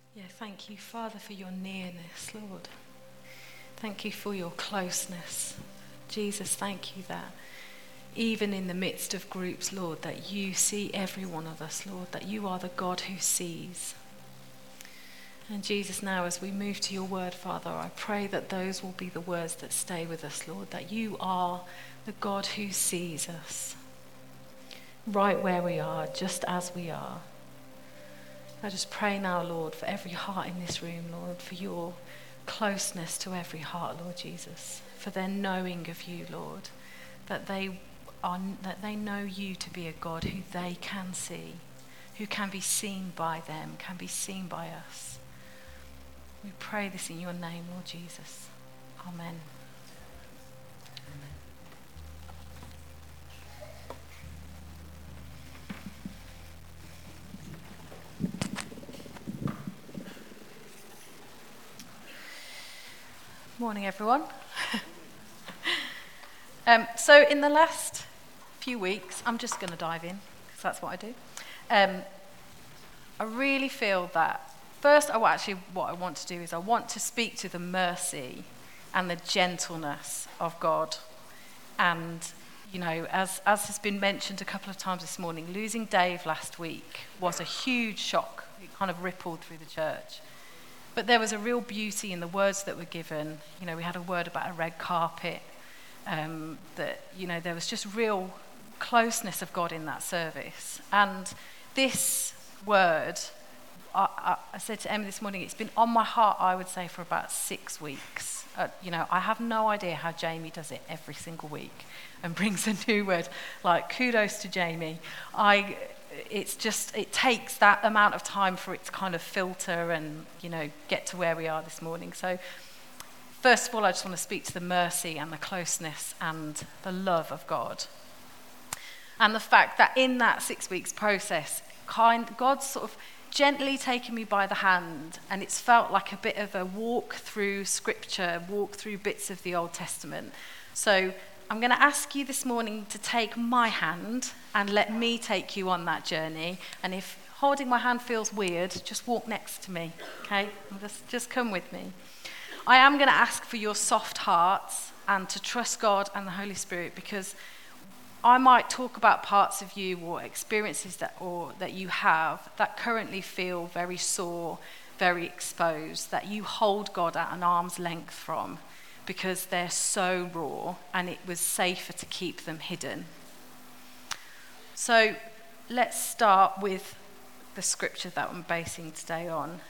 Yeah, thank you, Father, for your nearness, Lord. Thank you for your closeness. Jesus, thank you that even in the midst of groups, Lord, that you see every one of us, Lord, that you are the God who sees. And Jesus, now as we move to your word, Father, I pray that those will be the words that stay with us, Lord, that you are the God who sees us right where we are, just as we are. I just pray now, Lord, for every heart in this room, Lord, for your closeness to every heart, Lord Jesus, for their knowing of you, Lord, that they know you to be a God who they can see, who can be seen by them, can be seen by us. We pray this in your name, Lord Jesus. Amen. Morning, everyone. So in the last few weeks, I'm just going to dive in, because that's what I do. I really feel that, first, what I want to do is I want to speak to the mercy and the gentleness of God. And, you know, as has been mentioned a couple of times this morning, losing Dave last week was a huge shock. It kind of rippled through the church. But there was a real beauty in the words that were given. You know, we had a word about a red carpet. That, you know, there was just real closeness of God in that service. And this word, I said to Emma this morning, it's been on my heart, I would say, for about 6 weeks. You know, I have no idea how Jamie does it every single week and brings a new word. Like, kudos to Jamie. It takes that amount of time for it to kind of filter and, you know, get to where we are this morning. So first of all, I just want to speak to the mercy and the closeness and the love of God. And the fact that in that 6 weeks process, God's sort of gently taken me by the hand, and it's felt like a bit of a walk through scripture, walk through bits of the Old Testament. So I'm going to ask you this morning to take my hand and let me take you on that journey. And if holding my hand feels weird, just walk next to me, okay? Just come with me. I am going to ask for your soft hearts and to trust God and the Holy Spirit, because I might talk about parts of you or experiences that you have that currently feel very sore, very exposed, that you hold God at an arm's length from, because they're so raw and it was safer to keep them hidden. So let's start with the scripture that I'm basing today on.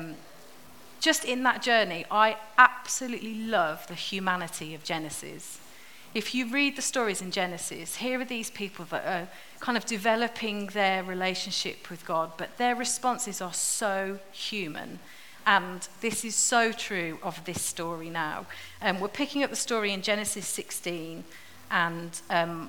Just in that journey, I absolutely love the humanity of Genesis. If you read the stories in Genesis, here are these people that are kind of developing their relationship with God, but their responses are so human. And this is so true of this story now. We're picking up the story in Genesis 16, and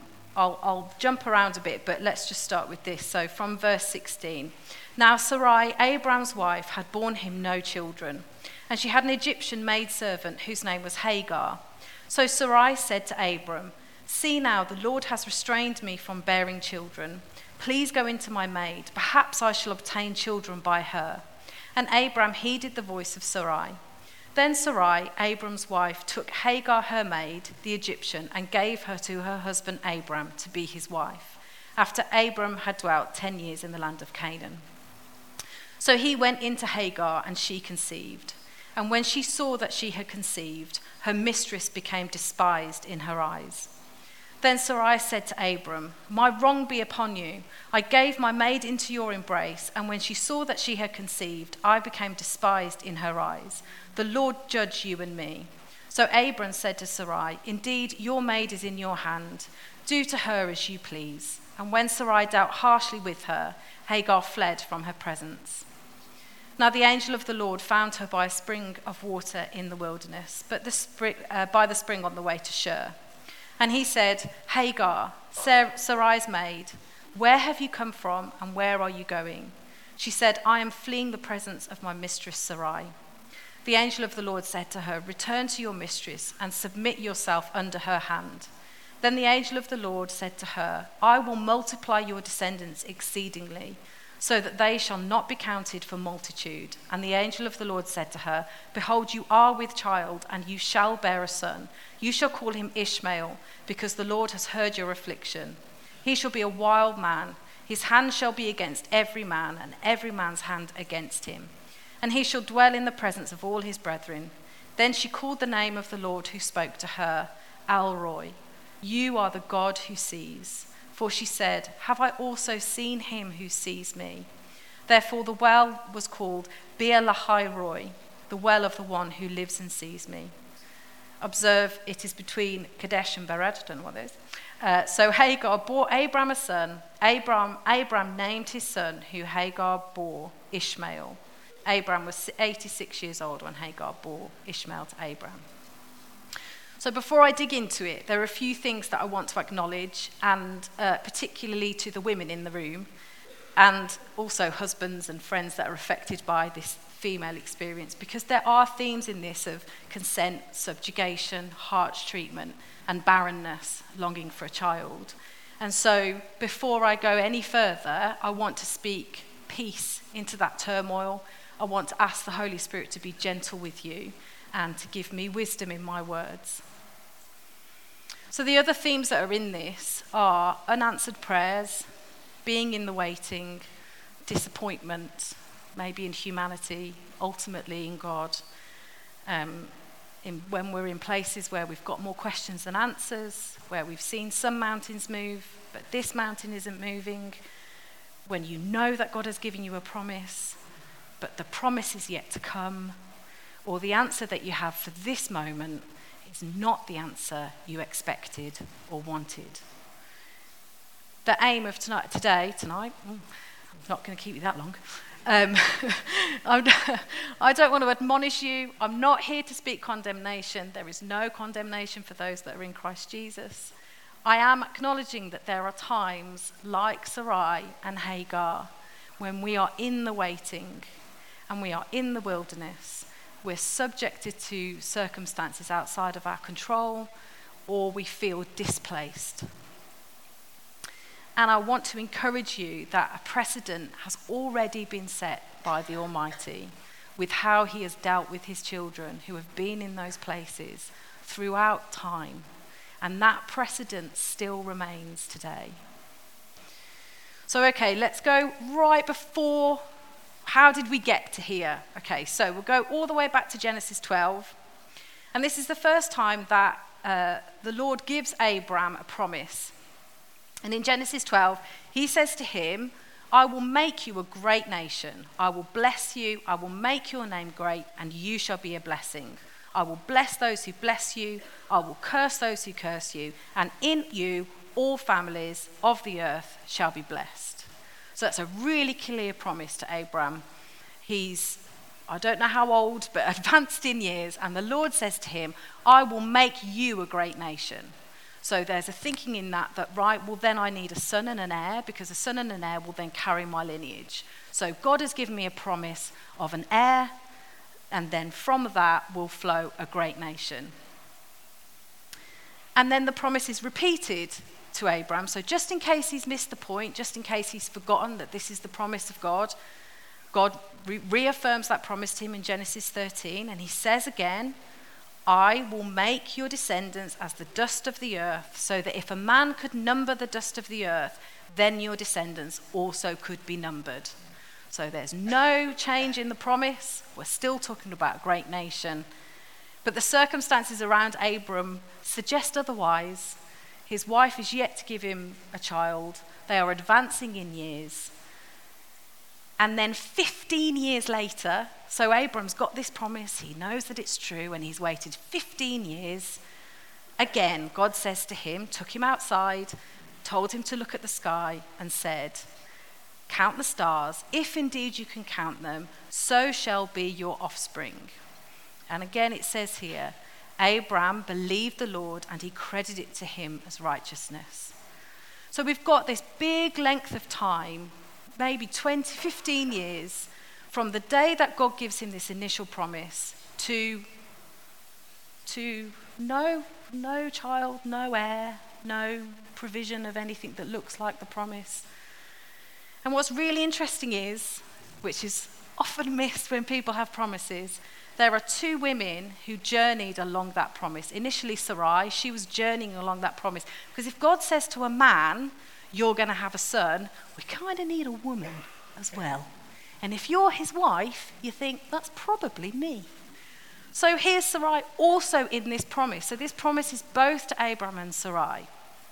I'll jump around a bit, but let's just start with this. So from verse 16. Now Sarai, Abraham's wife, had borne him no children, and she had an Egyptian maidservant whose name was Hagar. So Sarai said to Abram, "See now, the Lord has restrained me from bearing children. Please go into my maid. Perhaps I shall obtain children by her." And Abram heeded the voice of Sarai. Then Sarai, Abram's wife, took Hagar, her maid, the Egyptian, and gave her to her husband Abram to be his wife, after Abram had dwelt 10 years in the land of Canaan. So he went into Hagar, and she conceived. And when she saw that she had conceived, her mistress became despised in her eyes. Then Sarai said to Abram, "My wrong be upon you. I gave my maid into your embrace, and when she saw that she had conceived, I became despised in her eyes. The Lord judge you and me." So Abram said to Sarai, "Indeed, your maid is in your hand. Do to her as you please." And when Sarai dealt harshly with her, Hagar fled from her presence. Now the angel of the Lord found her by a spring of water in the wilderness, but by the spring on the way to Shur. And he said, "Hagar, Sarai's maid, where have you come from and where are you going?" She said, "I am fleeing the presence of my mistress Sarai." The angel of the Lord said to her, "Return to your mistress and submit yourself under her hand." Then the angel of the Lord said to her, "I will multiply your descendants exceedingly. so that they shall not be counted for multitude. And the angel of the Lord said to her, Behold, you are with child, and you shall bear a son. You shall call him Ishmael, because the Lord has heard your affliction. He shall be a wild man. His hand shall be against every man, and every man's hand against him. And he shall dwell in the presence of all his brethren. Then she called the name of the Lord who spoke to her, El Roi. You are the God who sees. For she said, Have I also seen him who sees me? Therefore the well was called Beer Lahai Roi, the well of the one who lives and sees me. Observe, it is between Kadesh and Bered. I don't know what that is. So Hagar bore Abram a son. Abram named his son, who Hagar bore, Ishmael. Abram was 86 years old when Hagar bore Ishmael to Abram. So before I dig into it, there are a few things that I want to acknowledge, and particularly to the women in the room, and also husbands and friends that are affected by this female experience, because there are themes in this of consent, subjugation, harsh treatment, and barrenness, longing for a child. And so before I go any further, I want to speak peace into that turmoil. I want to ask the Holy Spirit to be gentle with you and to give me wisdom in my words. So the other themes that are in this are unanswered prayers, being in the waiting, disappointment, maybe in humanity, ultimately in God, when we're in places where we've got more questions than answers, where we've seen some mountains move, but this mountain isn't moving, when you know that God has given you a promise, but the promise is yet to come, or the answer that you have for this moment is not the answer you expected or wanted. The aim of tonight, I'm not going to keep you that long. I don't want to admonish you. I'm not here to speak condemnation. There is no condemnation for those that are in Christ Jesus. I am acknowledging that there are times like Sarai and Hagar when we are in the waiting and we are in the wilderness. We're subjected to circumstances outside of our control, or we feel displaced. And I want to encourage you that a precedent has already been set by the Almighty with how he has dealt with his children who have been in those places throughout time. And that precedent still remains today. So, okay, let's go right before. How did we get to here? Okay, so we'll go all the way back to Genesis 12. And this is the first time that the Lord gives Abram a promise. And in Genesis 12, he says to him, I will make you a great nation. I will bless you. I will make your name great, and you shall be a blessing. I will bless those who bless you. I will curse those who curse you. And in you, all families of the earth shall be blessed. So that's a really clear promise to Abram. He's, I don't know how old, but advanced in years. And the Lord says to him, I will make you a great nation. So there's a thinking in that, right, well, then I need a son and an heir, because a son and an heir will then carry my lineage. So God has given me a promise of an heir, and then from that will flow a great nation. And then the promise is repeated to Abram. So just in case he's missed the point, just in case he's forgotten that this is the promise of God, God reaffirms that promise to him in Genesis 13, and he says again, I will make your descendants as the dust of the earth, so that if a man could number the dust of the earth, then your descendants also could be numbered. So there's no change in the promise. We're still talking about a great nation. But the circumstances around Abram suggest otherwise. His wife is yet to give him a child. They are advancing in years. And then 15 years later, so Abram's got this promise, he knows that it's true, and he's waited 15 years. Again, God says to him, took him outside, told him to look at the sky, and said, count the stars, if indeed you can count them, so shall be your offspring. And again it says here, Abram believed the Lord, and he credited it to him as righteousness. So we've got this big length of time, maybe 15 years, from the day that God gives him this initial promise to no child, no heir, no provision of anything that looks like the promise. And what's really interesting is, which is often missed when people have promises, there are two women who journeyed along that promise. Initially, Sarai, she was journeying along that promise. Because if God says to a man, you're going to have a son, we kind of need a woman as well. And if you're his wife, you think, that's probably me. So here's Sarai also in this promise. So this promise is both to Abraham and Sarai.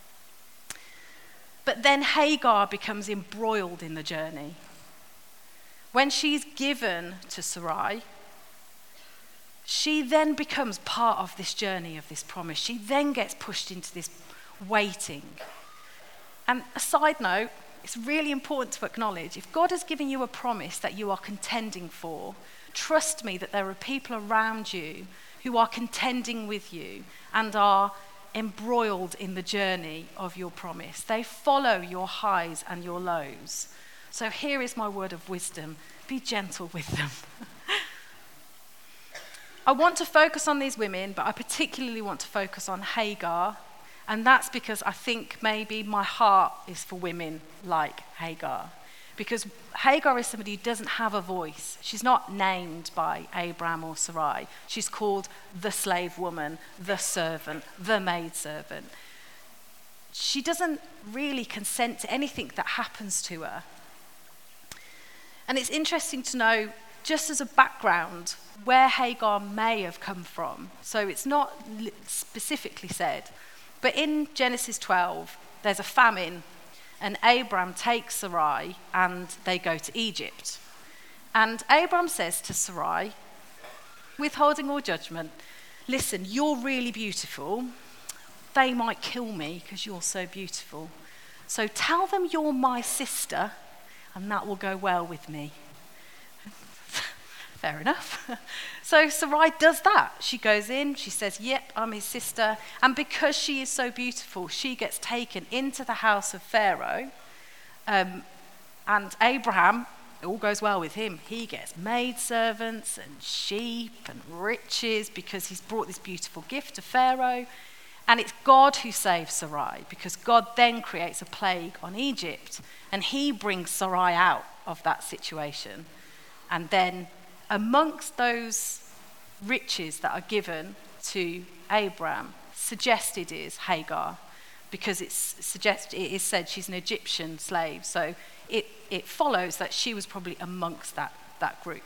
But then Hagar becomes embroiled in the journey. When she's given to Sarai, she then becomes part of this journey of this promise. She then gets pushed into this waiting. And a side note, it's really important to acknowledge, if God has given you a promise that you are contending for, trust me that there are people around you who are contending with you and are embroiled in the journey of your promise. They follow your highs and your lows. So here is my word of wisdom. Be gentle with them. I want to focus on these women, but I particularly want to focus on Hagar. And that's because I think maybe my heart is for women like Hagar. Because Hagar is somebody who doesn't have a voice. She's not named by Abraham or Sarai. She's called the slave woman, the servant, the maidservant. She doesn't really consent to anything that happens to her. And it's interesting to know, just as a background, where Hagar may have come from. So it's not specifically said. But in Genesis 12, there's a famine, and Abram takes Sarai, and they go to Egypt. And Abram says to Sarai, withholding all judgment, listen, you're really beautiful. They might kill me because you're so beautiful. So tell them you're my sister, and that will go well with me. Fair enough. So Sarai does that. She goes in, she says, yep, I'm his sister. And because she is so beautiful, she gets taken into the house of Pharaoh. And Abraham, it all goes well with him. He gets maidservants and sheep and riches because he's brought this beautiful gift to Pharaoh. And it's God who saves Sarai, because God then creates a plague on Egypt. And he brings Sarai out of that situation. And then amongst those riches that are given to Abraham, suggested is Hagar, because it is said she's an Egyptian slave. So it follows that she was probably amongst that group.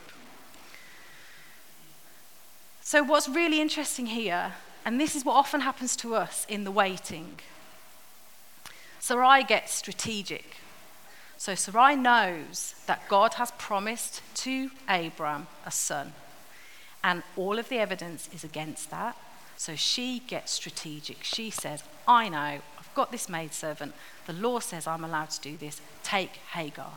So what's really interesting here, and this is what often happens to us in the waiting, Sarai gets strategic. So Sarai knows that God has promised to Abram a son. And all of the evidence is against that. So she gets strategic. She says, I know, I've got this maidservant. The law says I'm allowed to do this. Take Hagar.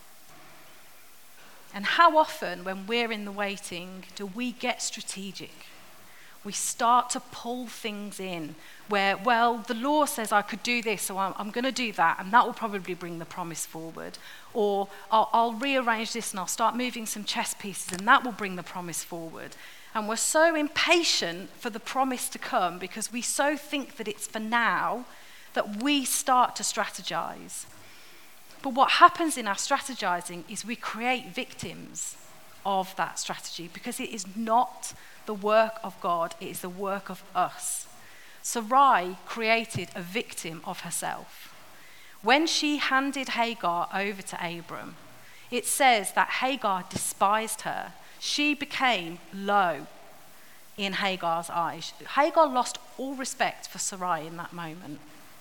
And how often when we're in the waiting do we get strategic? We start to pull things in where, well, the law says I could do this, so I'm going to do that, and that will probably bring the promise forward. Or I'll rearrange this and I'll start moving some chess pieces, and that will bring the promise forward. And we're so impatient for the promise to come because we so think that it's for now that we start to strategize. But what happens in our strategizing is we create victims of that strategy, because it is not the work of God, it is the work of us. Sarai created a victim of herself. When she handed Hagar over to Abram, it says that Hagar despised her. She became low in Hagar's eyes. Hagar lost all respect for Sarai in that moment.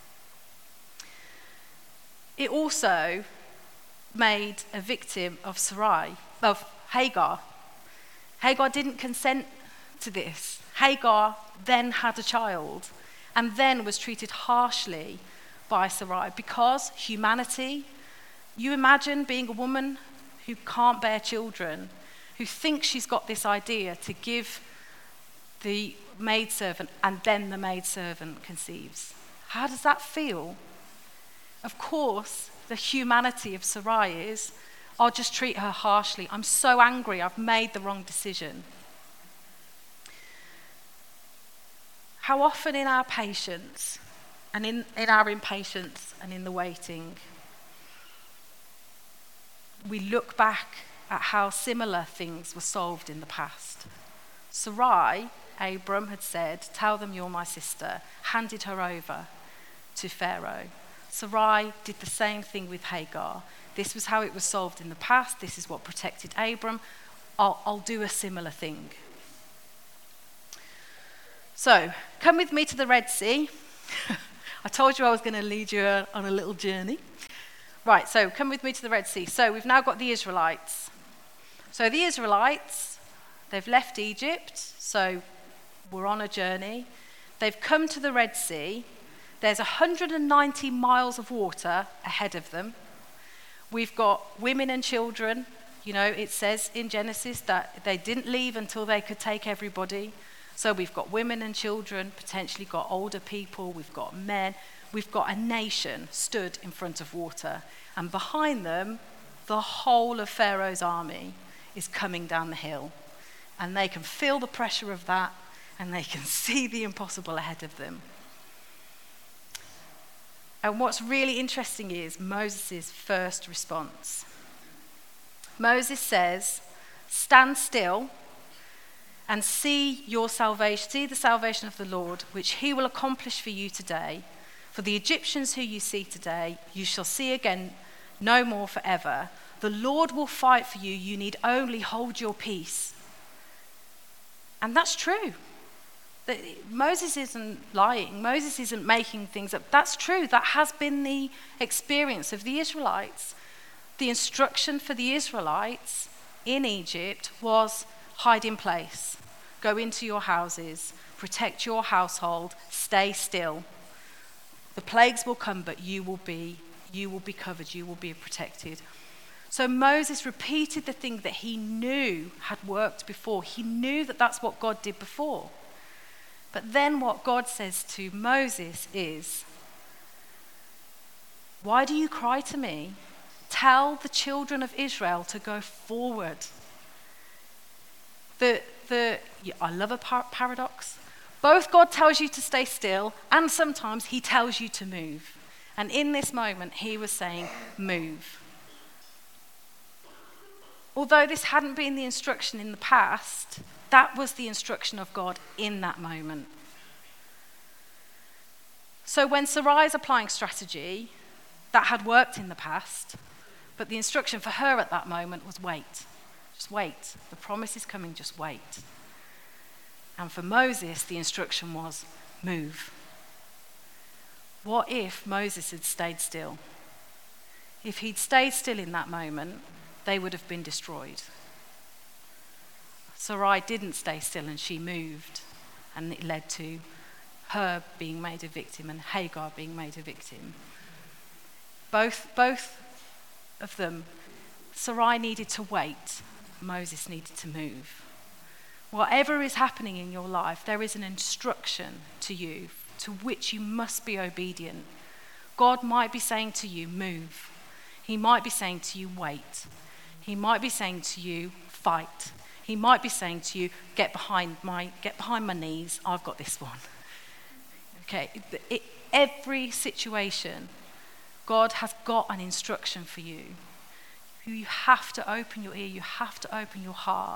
It also made a victim of Hagar. Hagar didn't consent to this. Hagar then had a child and then was treated harshly by Sarai because humanity. You imagine being a woman who can't bear children, who thinks she's got this idea to give the maidservant, and then the maidservant conceives. How does that feel? Of course, the humanity of Sarai is, I'll just treat her harshly. I'm so angry, I've made the wrong decision. How often in our patience and in our impatience and in the waiting, we look back at how similar things were solved in the past. Sarai, Abram had said, "Tell them you're my sister," handed her over to Pharaoh. Sarai did the same thing with Hagar. This was how it was solved in the past. This is what protected Abram. I'll do a similar thing. So, come with me to the Red Sea. I told you I was going to lead you on a little journey. Right, so come with me to the Red Sea. So we've now got the Israelites. So the Israelites, they've left Egypt, so we're on a journey. They've come to the Red Sea. There's 190 miles of water ahead of them. We've got women and children. You know, it says in Genesis that they didn't leave until they could take everybody. So we've got women and children, potentially got older people, we've got men. We've got a nation stood in front of water. And behind them, the whole of Pharaoh's army is coming down the hill. And they can feel the pressure of that, and they can see the impossible ahead of them. And what's really interesting is Moses' first response. Moses says, "Stand still and see your salvation, see the salvation of the Lord, which he will accomplish for you today. For the Egyptians who you see today, you shall see again no more forever. The Lord will fight for you. You need only hold your peace." And that's true. Moses isn't lying. Moses isn't making things up. That's true. That has been the experience of the Israelites. The instruction for the Israelites in Egypt was hide in place, go into your houses, protect your household, stay still. The plagues will come, but you will be covered, you will be protected. So Moses repeated the thing that he knew had worked before. He knew that that's what God did before. But then what God says to Moses is, "Why do you cry to me? Tell the children of Israel to go forward." I love a paradox. Both God tells you to stay still, and sometimes he tells you to move. And in this moment, he was saying, move. Although this hadn't been the instruction in the past, that was the instruction of God in that moment. So when Sarai is applying strategy, that had worked in the past, but the instruction for her at that moment was wait. Just wait. The promise is coming, just wait. And for Moses, the instruction was move. What if Moses had stayed still? If he'd stayed still in that moment, they would have been destroyed. Sarai didn't stay still and she moved, and it led to her being made a victim and Hagar being made a victim. Both of them, Sarai needed to wait, Moses needed to move. Whatever is happening in your life, there is an instruction to you to which you must be obedient. God might be saying to you, move. He might be saying to you, wait. He might be saying to you, fight. He might be saying to you, get behind my knees. I've got this one. Okay, every situation, God has got an instruction for you. You have to open your ear. You have to open your heart.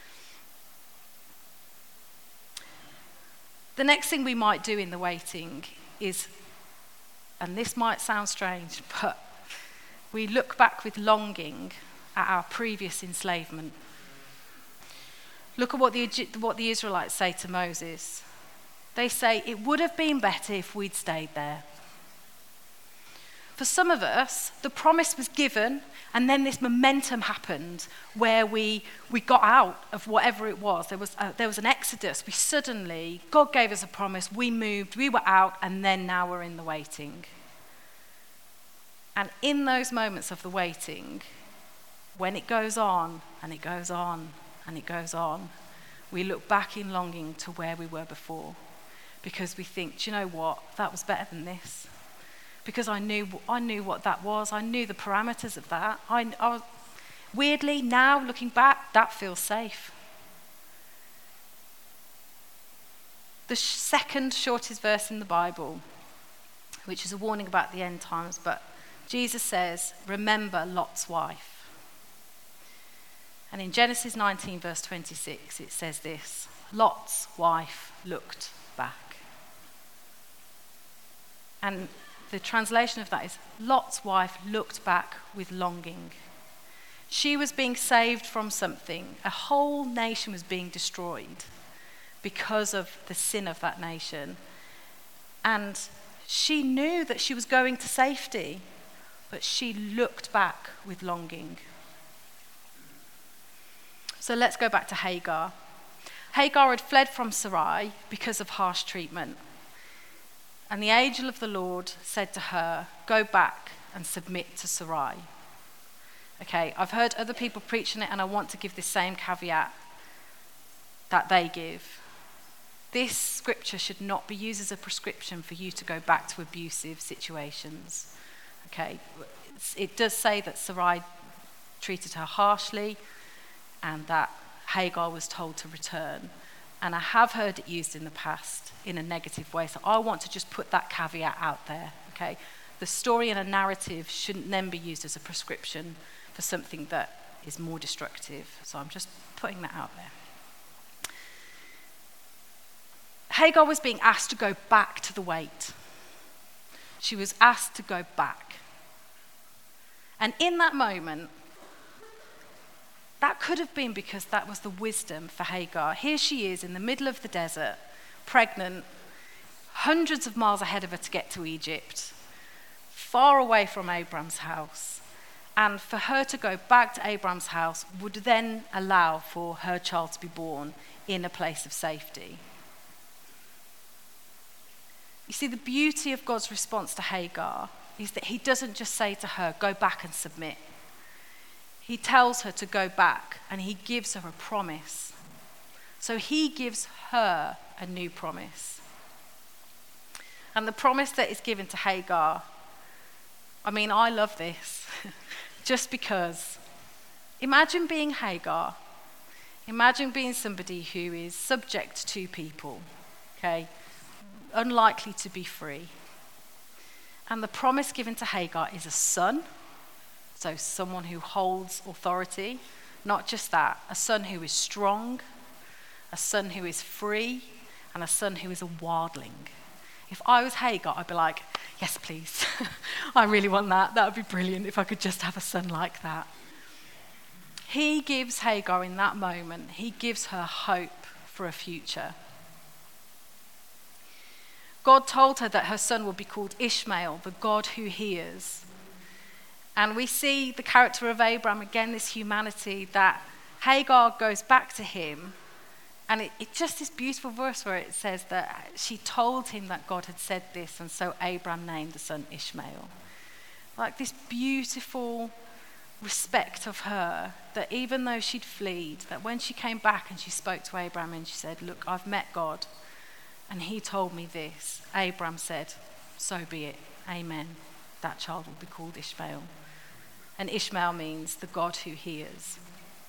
The next thing we might do in the waiting is, and this might sound strange, but we look back with longing at our previous enslavement. Look at what the Israelites say to Moses. They say, "It would have been better if we'd stayed there." For some of us, the promise was given, and then this momentum happened where we got out of whatever it was. There was an exodus. God gave us a promise, we moved, we were out, and then now we're in the waiting. And in those moments of the waiting, when it goes on, and it goes on, and it goes on, we look back in longing to where we were before. Because we think, do you know what? That was better than this. Because I knew what that was. I knew the parameters of that. Weirdly, now looking back, that feels safe. The second shortest verse in the Bible, which is a warning about the end times, but Jesus says, remember Lot's wife. And in Genesis 19, verse 26, it says this: Lot's wife looked back. And the translation of that is, Lot's wife looked back with longing. She was being saved from something. A whole nation was being destroyed because of the sin of that nation. And she knew that she was going to safety, but she looked back with longing. So let's go back to Hagar. Hagar had fled from Sarai because of harsh treatment. And the angel of the Lord said to her, go back and submit to Sarai. Okay, I've heard other people preaching it, and I want to give this same caveat that they give. This scripture should not be used as a prescription for you to go back to abusive situations. Okay, it does say that Sarai treated her harshly and that Hagar was told to return. And I have heard it used in the past in a negative way, so I want to just put that caveat out there. Okay, the story and a narrative shouldn't then be used as a prescription for something that is more destructive. So I'm just putting that out there. Hagar was being asked to go back to the wait. She was asked to go back. And in that moment, that could have been because that was the wisdom for Hagar. Here she is in the middle of the desert, pregnant, hundreds of miles ahead of her to get to Egypt, far away from Abraham's house. And for her to go back to Abraham's house would then allow for her child to be born in a place of safety. You see, the beauty of God's response to Hagar is that he doesn't just say to her, go back and submit. He tells her to go back, and he gives her a promise. So he gives her a new promise. And the promise that is given to Hagar, I mean, I love this. Just because, imagine being Hagar. Imagine being somebody who is subject to people, okay? Unlikely to be free. And the promise given to Hagar is a son, so someone who holds authority. Not just that, a son who is strong, a son who is free, and a son who is a wildling. If I was Hagar, I'd be like, yes, please. I really want that. That would be brilliant if I could just have a son like that. He gives Hagar in that moment, he gives her hope for a future. God told her that her son would be called Ishmael, the God who hears. And we see the character of Abraham, again, this humanity, that Hagar goes back to him. And it's just this beautiful verse where it says that she told him that God had said this, and so Abraham named the son Ishmael. Like this beautiful respect of her, that even though she'd fled, that when she came back and she spoke to Abraham and she said, look, I've met God, and he told me this. Abraham said, so be it, amen. That child will be called Ishmael. And Ishmael means the God who hears.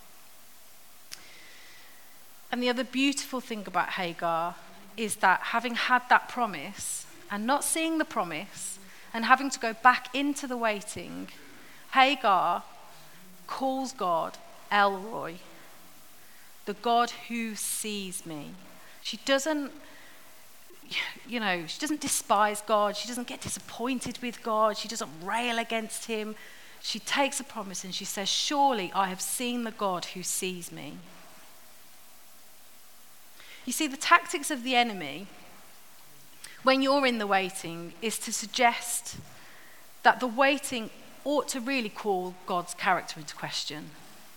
And the other beautiful thing about Hagar is that having had that promise and not seeing the promise and having to go back into the waiting, Hagar calls God El Roi, the God who sees me. She doesn't despise God. She doesn't get disappointed with God. She doesn't rail against him. She takes a promise and she says, surely I have seen the God who sees me. You see, the tactics of the enemy, when you're in the waiting, is to suggest that the waiting ought to really call God's character into question.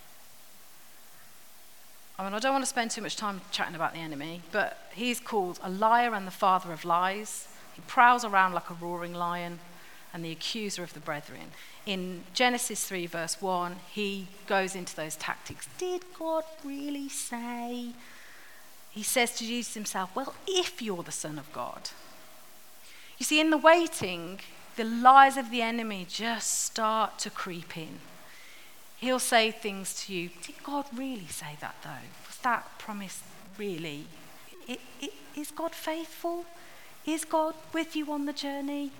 I mean, I don't want to spend too much time chatting about the enemy, but he's called a liar and the father of lies. He prowls around like a roaring lion and the accuser of the brethren. In Genesis 3, verse 1, he goes into those tactics. Did God really say? He says to Jesus himself, well, if you're the Son of God. You see, in the waiting, the lies of the enemy just start to creep in. He'll say things to you. Did God really say that, though? Was that promise really? Is God faithful? Is God with you on the journey?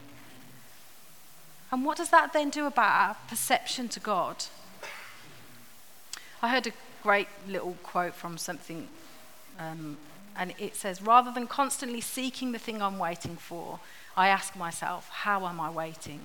And what does that then do about our perception to God? I heard a great little quote from something, and it says, rather than constantly seeking the thing I'm waiting for, I ask myself, how am I waiting?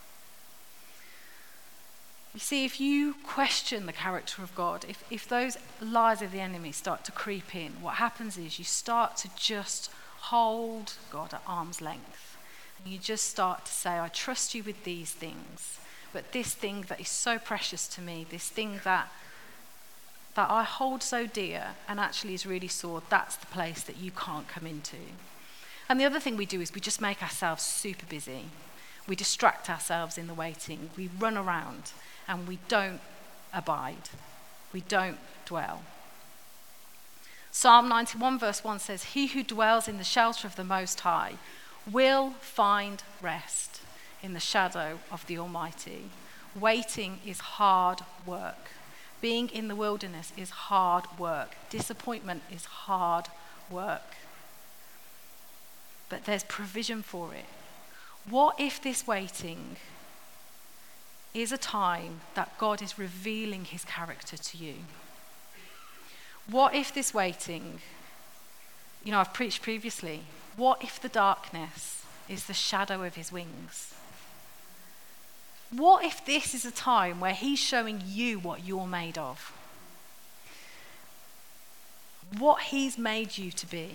You see, if you question the character of God, if those lies of the enemy start to creep in, what happens is you start to just hold God at arm's length. And you just start to say, I trust you with these things, but this thing that is so precious to me, this thing that I hold so dear and actually is really sore, that's the place that you can't come into. And the other thing we do is we just make ourselves super busy. We distract ourselves in the waiting. We run around and we don't abide. We don't dwell. Psalm 91 verse 1 says, he who dwells in the shelter of the Most High will find rest in the shadow of the Almighty. Waiting is hard work. Being in the wilderness is hard work. Disappointment is hard work. But there's provision for it. What if this waiting is a time that God is revealing his character to you? What if this waiting, I've preached previously, what if the darkness is the shadow of his wings? What if this is a time where he's showing you what you're made of? What he's made you to be?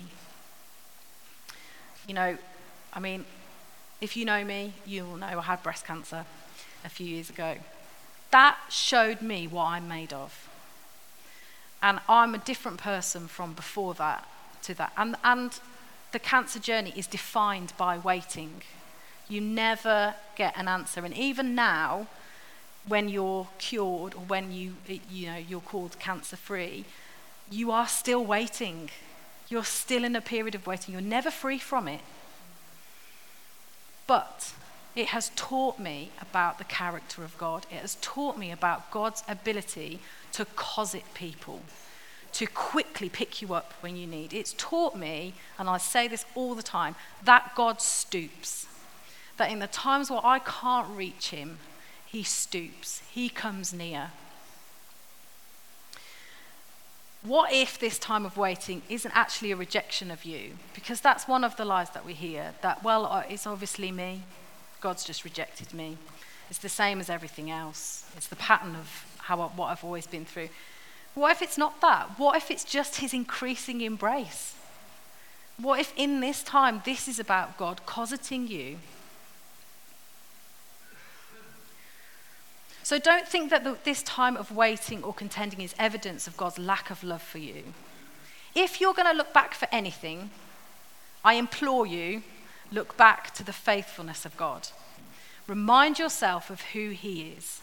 If you know me, you will know I had breast cancer a few years ago. That showed me what I'm made of. And I'm a different person from before that to that. And the cancer journey is defined by waiting. You never get an answer. And even now, when you're cured or when you're called cancer-free, you are still waiting. You're still in a period of waiting. You're never free from it. But it has taught me about the character of God. It has taught me about God's ability to cosset people, to quickly pick you up when you need. It's taught me, and I say this all the time, that God stoops. That in the times where I can't reach him, he stoops. He comes near. What if this time of waiting isn't actually a rejection of you? Because that's one of the lies that we hear, that, it's obviously me. God's just rejected me. It's the same as everything else. It's the pattern of what I've always been through. What if it's not that? What if it's just his increasing embrace? What if in this time, this is about God cosseting you? So don't think that this time of waiting or contending is evidence of God's lack of love for you. If you're going to look back for anything, I implore you, look back to the faithfulness of God. Remind yourself of who he is.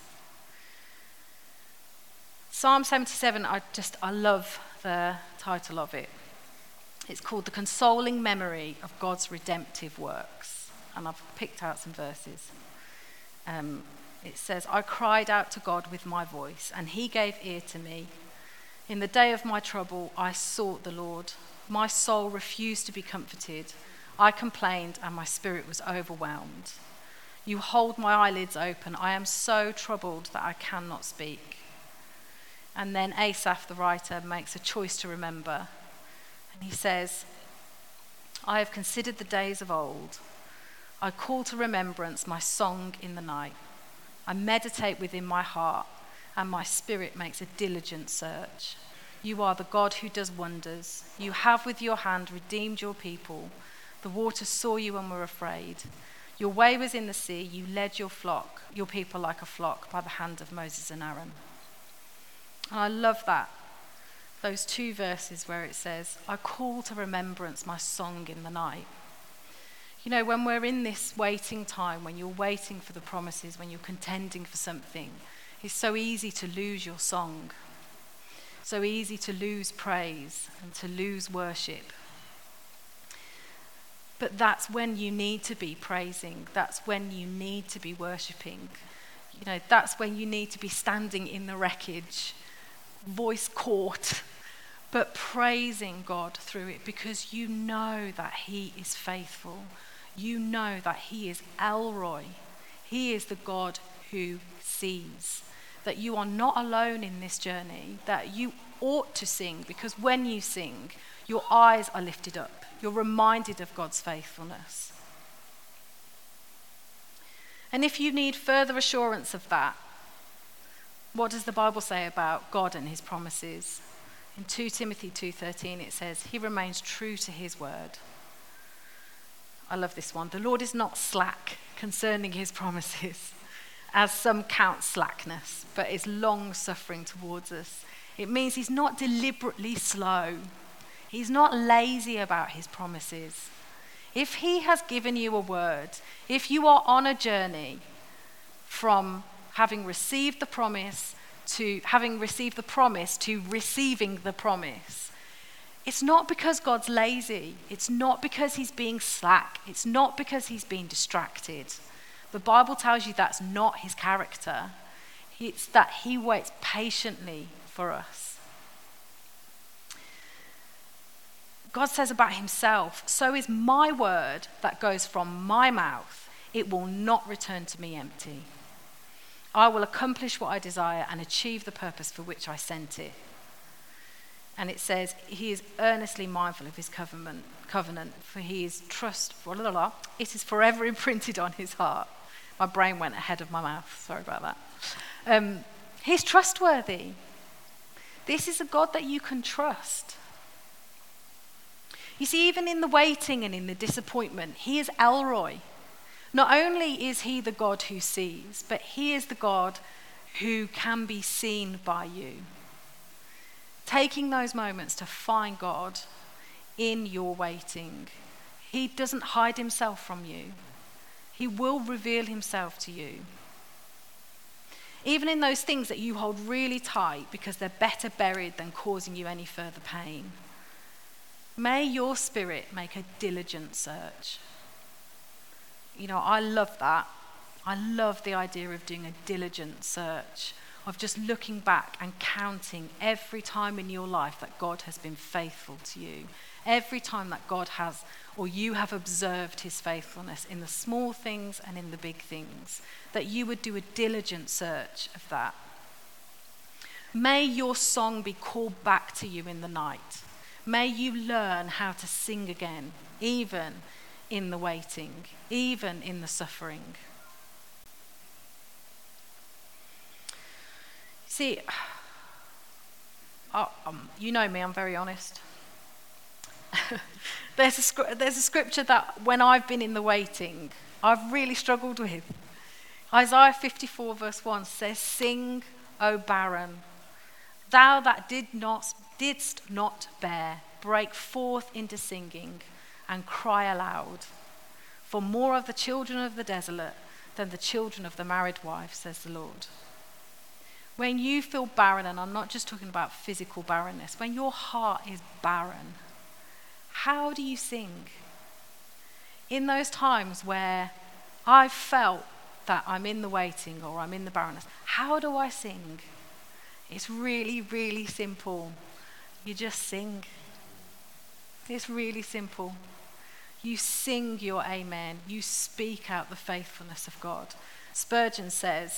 Psalm 77, I love the title of it. It's called The Consoling Memory of God's Redemptive Works. And I've picked out some verses. It says, I cried out to God with my voice, and he gave ear to me. In the day of my trouble, I sought the Lord. My soul refused to be comforted. I complained, and my spirit was overwhelmed. You hold my eyelids open. I am so troubled that I cannot speak. And then Asaph, the writer, makes a choice to remember. And he says, I have considered the days of old. I call to remembrance my song in the night. I meditate within my heart, and my spirit makes a diligent search. You are the God who does wonders. You have with your hand redeemed your people. The waters saw you and were afraid. Your way was in the sea. You led your people like a flock by the hand of Moses and Aaron. And I love that. Those two verses where it says, I call to remembrance my song in the night. When we're in this waiting time, when you're waiting for the promises, when you're contending for something, it's so easy to lose your song. So easy to lose praise and to lose worship. But that's when you need to be praising. That's when you need to be worshipping. That's when you need to be standing in the wreckage, voice caught, but praising God through it, because you know that he is faithful. You know that he is El Roi. He is the God who sees. that you are not alone in this journey, that you ought to sing, because when you sing, your eyes are lifted up. You're reminded of God's faithfulness. And if you need further assurance of that, what does the Bible say about God and his promises? In 2 Timothy 2:13 it says, he remains true to his word. I love this one. The Lord is not slack concerning his promises, as some count slackness, but is long-suffering towards us. It means he's not deliberately slow. He's not lazy about his promises. If he has given you a word, if you are on a journey from having received the promise to receiving the promise, it's not because God's lazy. It's not because he's being slack. It's not because he's being distracted. The Bible tells you that's not his character. It's that he waits patiently for us. God says about himself, so is my word that goes from my mouth. It will not return to me empty. I will accomplish what I desire and achieve the purpose for which I sent it. And it says, he is earnestly mindful of his covenant, for he is it is forever imprinted on his heart. My brain went ahead of my mouth, sorry about that. He's trustworthy. This is a God that you can trust. You see, even in the waiting and in the disappointment, he is El Roi. Not only is he the God who sees, but he is the God who can be seen by you. Taking those moments to find God in your waiting. He doesn't hide himself from you. He will reveal himself to you. Even in those things that you hold really tight because they're better buried than causing you any further pain. May your spirit make a diligent search. You know, I love that. I love the idea of doing a diligent search, of just looking back and counting every time in your life that God has been faithful to you. Every time that God has, or you have observed his faithfulness in the small things and in the big things, that you would do a diligent search of that. May your song be called back to you in the night. May you learn how to sing again, even in the waiting, even in the suffering. See, you know me, I'm very honest. There's a scripture that when I've been in the waiting, I've really struggled with. Isaiah 54 verse 1 says, "Sing, O barren, thou that didst not bear, break forth into singing and cry aloud. For more of the children of the desolate than the children of the married wife, says the Lord." When you feel barren, and I'm not just talking about physical barrenness, when your heart is barren, how do you sing? In those times where I've felt that I'm in the waiting or I'm in the barrenness, how do I sing? It's really, really simple. You just sing. It's really simple. You sing your amen. You speak out the faithfulness of God. Spurgeon says,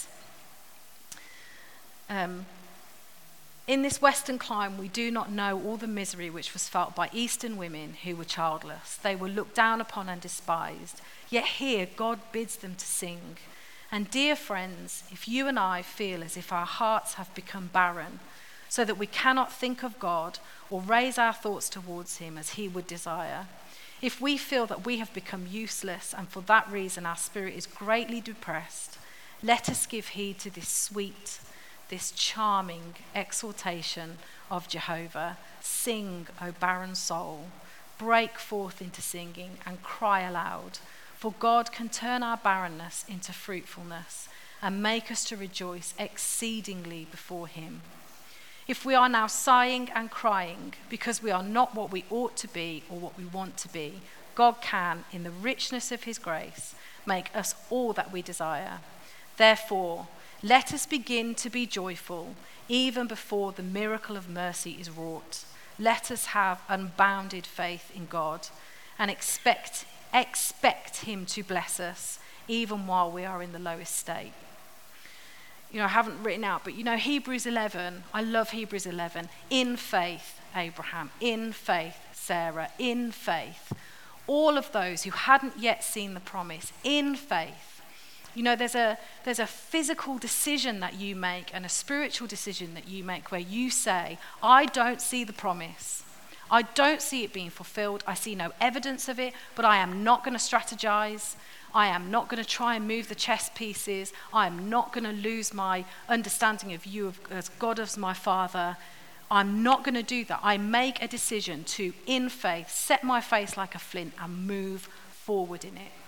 in this Western clime, we do not know all the misery which was felt by Eastern women who were childless. They were looked down upon and despised. Yet here, God bids them to sing. And dear friends, if you and I feel as if our hearts have become barren, so that we cannot think of God or raise our thoughts towards him as he would desire, if we feel that we have become useless and for that reason our spirit is greatly depressed, let us give heed to this sweet, this charming exhortation of Jehovah. Sing, O barren soul, break forth into singing and cry aloud, for God can turn our barrenness into fruitfulness and make us to rejoice exceedingly before him. If we are now sighing and crying because we are not what we ought to be or what we want to be, God can, in the richness of his grace, make us all that we desire. Therefore, let us begin to be joyful even before the miracle of mercy is wrought. Let us have unbounded faith in God and expect him to bless us even while we are in the lowest state. I haven't written out, but Hebrews 11, I love Hebrews 11. In faith, Abraham. In faith, Sarah. In faith. All of those who hadn't yet seen the promise. In faith. There's a physical decision that you make and a spiritual decision that you make where you say, I don't see the promise. I don't see it being fulfilled. I see no evidence of it, but I am not going to strategize. I am not going to try and move the chess pieces. I am not going to lose my understanding of you as God as my Father. I'm not going to do that. I make a decision to, in faith, set my face like a flint and move forward in it.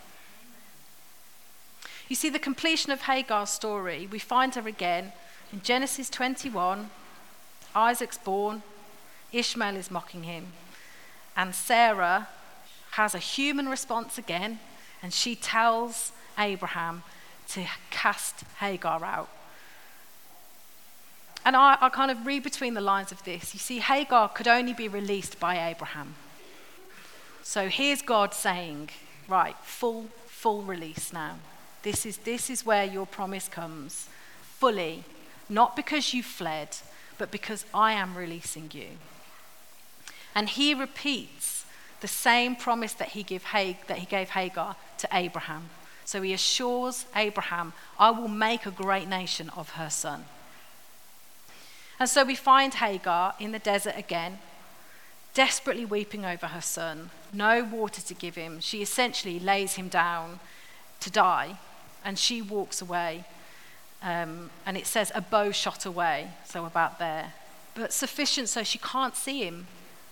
You see, the completion of Hagar's story, we find her again in Genesis 21. Isaac's born. Ishmael is mocking him. And Sarah has a human response again, and she tells Abraham to cast Hagar out. And I kind of read between the lines of this. You see, Hagar could only be released by Abraham. So here's God saying, right, full release now. This is where your promise comes, fully, not because you fled, but because I am releasing you. And he repeats the same promise that he gave Hagar to Abraham. So he assures Abraham, I will make a great nation of her son. And so we find Hagar in the desert again, desperately weeping over her son, no water to give him. She essentially lays him down to die, and she walks away. And it says a bow shot away, so about there. But sufficient so she can't see him.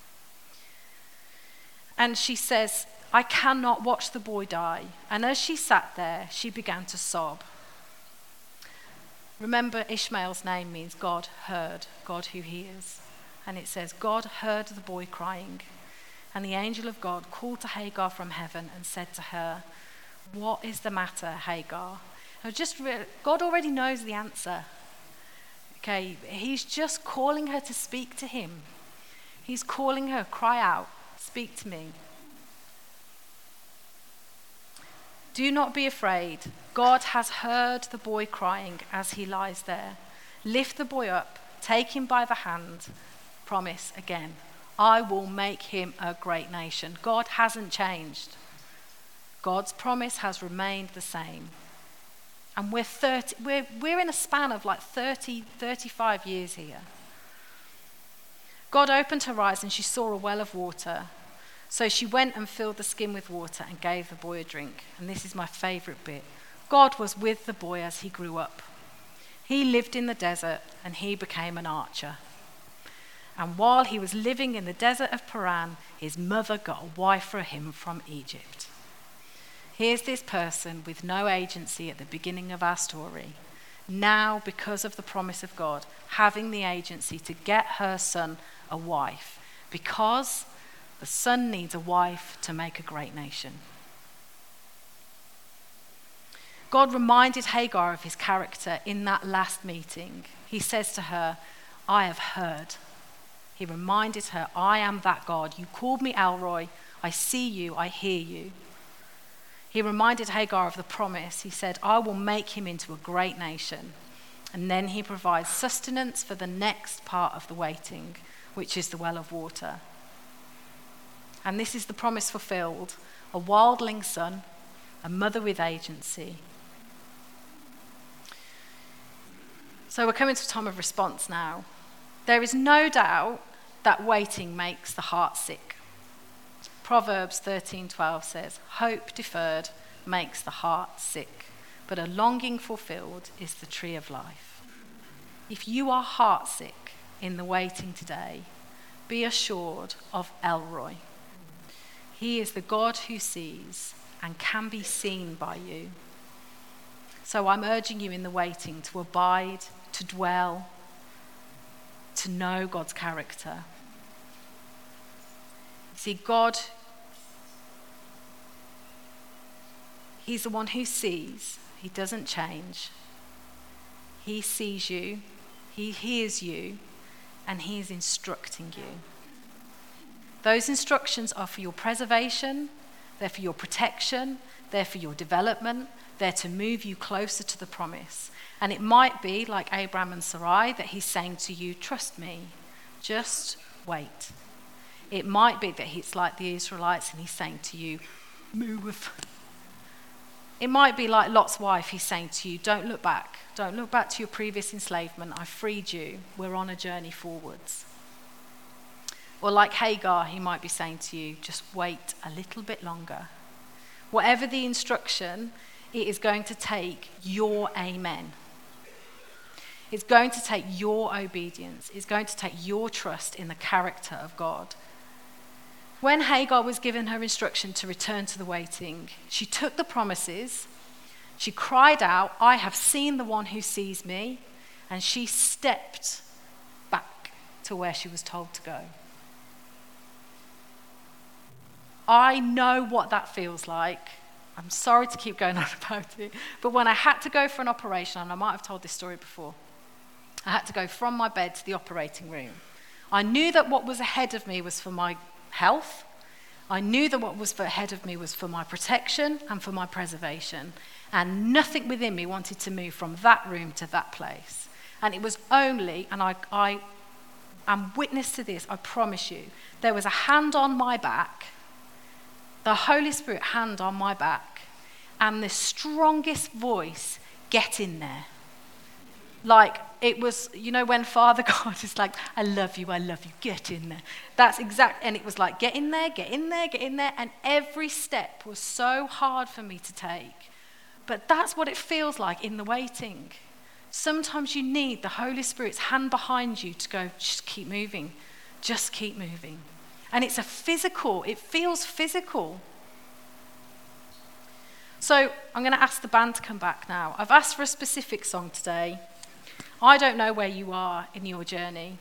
And she says, I cannot watch the boy die. And as she sat there, she began to sob. Remember, Ishmael's name means God heard, God who hears. And it says, God heard the boy crying. And the angel of God called to Hagar from heaven and said to her, what is the matter, Hagar? God already knows the answer. Okay, he's just calling her to speak to him. He's calling her, cry out, speak to me. Do not be afraid. God has heard the boy crying as he lies there. Lift the boy up, take him by the hand. Promise again, I will make him a great nation. God hasn't changed. God's promise has remained the same. And we're in a span of like 30, 35 years here. God opened her eyes and she saw a well of water. So she went and filled the skin with water and gave the boy a drink. And this is my favorite bit. God was with the boy as he grew up. He lived in the desert and he became an archer. And while he was living in the desert of Paran, his mother got a wife for him from Egypt. Here's this person with no agency at the beginning of our story, now because of the promise of God, having the agency to get her son a wife, because the son needs a wife to make a great nation. God reminded Hagar of his character in that last meeting. He says to her, I have heard. He reminded her, I am that God. You called me El Roi. I see you. I hear you. He reminded Hagar of the promise. He said, I will make him into a great nation. And then he provides sustenance for the next part of the waiting, which is the well of water. And this is the promise fulfilled, a wildling son, a mother with agency. So we're coming to a time of response now. There is no doubt that waiting makes the heart sick. Proverbs 13:12 says, hope deferred makes the heart sick, but a longing fulfilled is the tree of life. If you are heartsick in the waiting today, be assured of El Roi. He is the God who sees and can be seen by you. So I'm urging you in the waiting to abide, to dwell, to know God's character. See, God, he's the one who sees. He doesn't change. He sees you, he hears you, and he is instructing you. Those instructions are for your preservation, they're for your protection, they're for your development, they're to move you closer to the promise. And it might be, like Abraham and Sarai, that he's saying to you, trust me, just wait. It might be that it's like the Israelites and he's saying to you, move. It might be like Lot's wife, he's saying to you, don't look back. Don't look back to your previous enslavement. I freed you. We're on a journey forwards. Or like Hagar, he might be saying to you, just wait a little bit longer. Whatever the instruction, it is going to take your amen. It's going to take your obedience. It's going to take your trust in the character of God. When Hagar was given her instruction to return to the waiting, she took the promises, she cried out, I have seen the one who sees me, and she stepped back to where she was told to go. I know what that feels like. I'm sorry to keep going on about it, but when I had to go for an operation, and I might have told this story before, I had to go from my bed to the operating room. I knew that what was ahead of me was for my health. I knew that what was ahead of me was for my protection and for my preservation. And nothing within me wanted to move from that room to that place. And it was only, and I am witness to this, I promise you, there was a hand on my back, the Holy Spirit hand on my back, and the strongest voice, get in there. Like, it was, you know, when Father God is like, I love you, get in there. That's exact, and it was like, get in there, get in there, get in there, and every step was so hard for me to take. But that's what it feels like in the waiting. Sometimes you need the Holy Spirit's hand behind you to go, just keep moving, just keep moving. And it feels physical. So I'm going to ask the band to come back now. I've asked for a specific song today. I don't know where you are in your journey.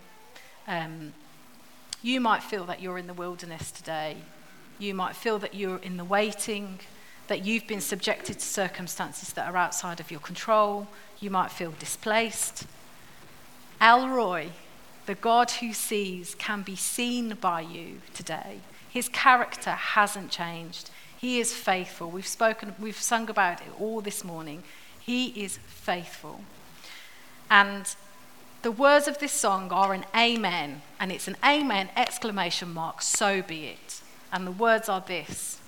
You might feel that you're in the wilderness today. You might feel that you're in the waiting, that you've been subjected to circumstances that are outside of your control. You might feel displaced. El Roi, the God who sees, can be seen by you today. His character hasn't changed. He is faithful. We've sung about it all this morning. He is faithful. And the words of this song are an amen, and it's an amen, ! So be it. And the words are this: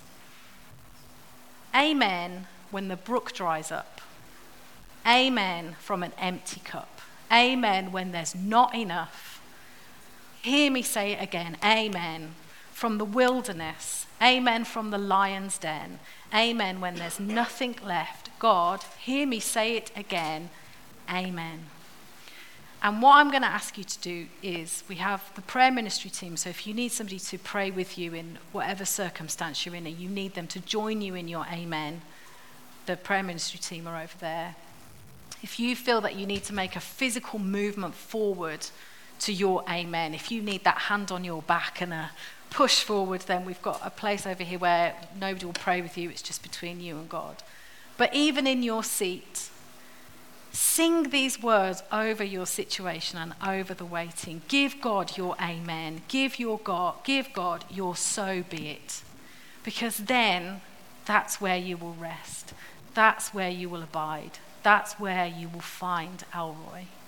amen when the brook dries up. Amen from an empty cup. Amen when there's not enough. Hear me say it again. Amen from the wilderness. Amen from the lion's den. Amen when there's nothing left. God, hear me say it again. Amen. And what I'm going to ask you to do is, we have the prayer ministry team, so if you need somebody to pray with you in whatever circumstance you're in, and you need them to join you in your amen, the prayer ministry team are over there. If you feel that you need to make a physical movement forward to your amen, if you need that hand on your back and a push forward, then we've got a place over here where nobody will pray with you, it's just between you and God. But even in your seat, sing these words over your situation and over the waiting. Give God your amen. Give God your so be it. Because then that's where you will rest. That's where you will abide. That's where you will find El Roi.